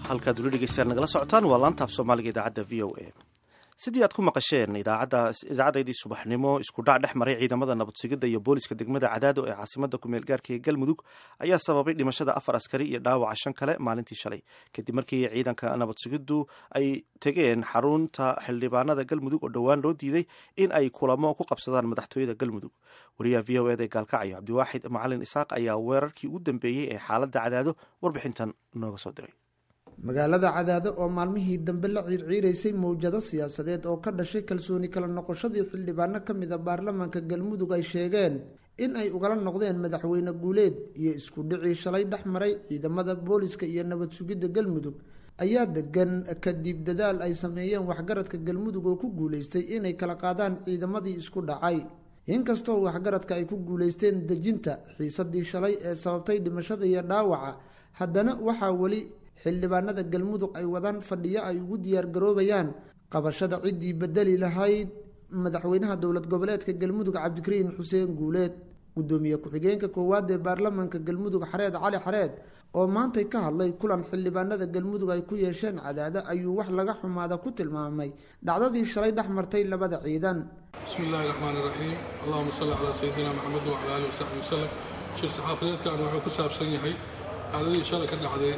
halkaad weli dhegeystayaal nagala socotaan waa laanta af soomaaliga idaacadda v o a sidii aad ku maqasheen idaacadaydii subaxnimo isku dhac dhex maray ciidamada nabadsigidda iyo booliska degmada Cadaado ee caasimada ku meel gaarka ee Galmudug ayaa sababay dhimashada 4 askari iyo dhaawaca 5 kale maalintii shalay kadib markii ciidanka nabadsigiddu ay tageen xarunta xildhibaanada Galmudug oo dhawaan loo diiday in ay kulamo ku qabsadaan madaxtooyada Galmudug wariyaha v o a ee Gaalkacyo Cabdiwaaxid Macalin Isaaq ayaa weerarkii ugu dambeeyay ee xaaladda Cadaado warbixintan nooga soo diray magaalada Cadaado oo maalmihii dambe la ciirciireysay mowjado siyaasadeed oo ka dhashay kalsooni kala noqoshadii xildhibaano ka mid ah baarlamaanka Galmudug ay sheegeen in ay ugala noqdeen madaxweyne Guuleed iyo isku dhicii shalay dhex maray ciidamada booliska iyo nabad sugidda Galmudug ayaa degan kadib dadaal ay sameeyeen waxgaradka Galmudug oo ku guuleystay inay kala qaadaan ciidamadii isku dhacay inkastoo waxgaradka ay ku guuleysteen dejinta xiisadii shalay ee sababtay dhimashada iyo dhaawaca haddana waxaa wali xildhibaanada Galmudug ay wadaan fadhiyo ay ugu diyaar garoobayaan qabashada cidii bedeli lahayd madaxweynaha dowlad goboleedka Galmudug Cabdikariin Xuseen Guuleed gudoomiye ku-xigeenka koowaad ee baarlamaanka Galmudug Xareed Cali Xareed oo maanta ka hadlay kulan xildhibaanada Galmudug ay ku yeesheen Cadaado ayuu wax laga xumaada ku tilmaamay dhacdadii shalay dhex martay labada ciidan bismillaahir rahmaanir rahiim allahumma salli ala sayyidina muhammad wa ala alihi wa sahbihi wasallam shir saxaafadeedkan wuxuu ku saabsan yahay dhacdadii shalay ka dhacday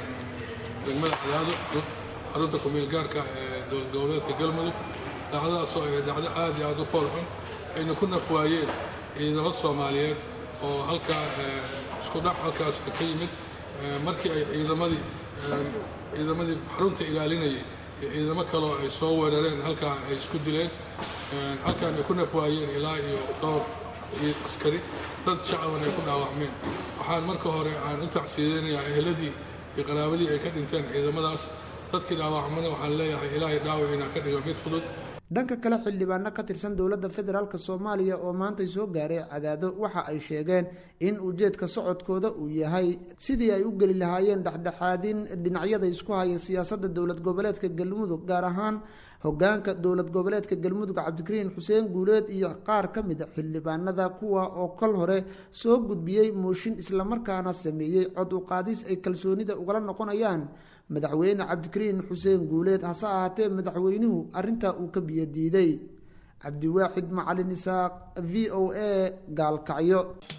degmada Cadaado xarunta ku meel gaarka ee dowlad goboleedka Galmudug dhacdadaas oo ay dhacdo aad iyo aad u foolxun ayna ku nafwaayeen ciidamada Soomaaliyeed oo halka isku dhac halkaas ka yimid markii ay ciidamadii xarunta ilaalinayay ciidamo kale ay soo weerareen halka ay isku dileen halkan ay ku nafwaayeen ilaa iyo dhowr askari dad shacab ay ku dhaawacmeen waxaan marka hore aan u tacsiideynaa eheladii iyo qaraabadii ay ka dhinteen ciidamadaas dadkii dhaawacmana waxaan leeyahay ilaahay dhaawiciina ka dhigo mid fudud dhanka kale xildhibaano ka tirsan dowladda federaalka Soomaaliya oo maanta soo gaaray Cadaado waxa ay sheegeen in ujeedka socodkooda uu yahay sidii ay u gali lahaayeen dhexdhexaadin dhinacyada isku haya siyaasadda dowlad goboleedka Galmudug gaar ahaan hoggaanka dowlad goboleedka Galmudug Cabdikariin Xuseen Guuleed iyo qaar ka mid ah xildhibaanada kuwa oo kal hore soo gudbiyay mooshin isla markaana sameeyay cod u qaadis ay kalsoonida ugala noqonayaan madaxweyne Cabdikariin Xuseen Guuleed hase ahaatee madaxweynuhu arinta uu ka biyadiiday Cabdiwaaxid Macalin Isaaq v o a Gaalkacyo.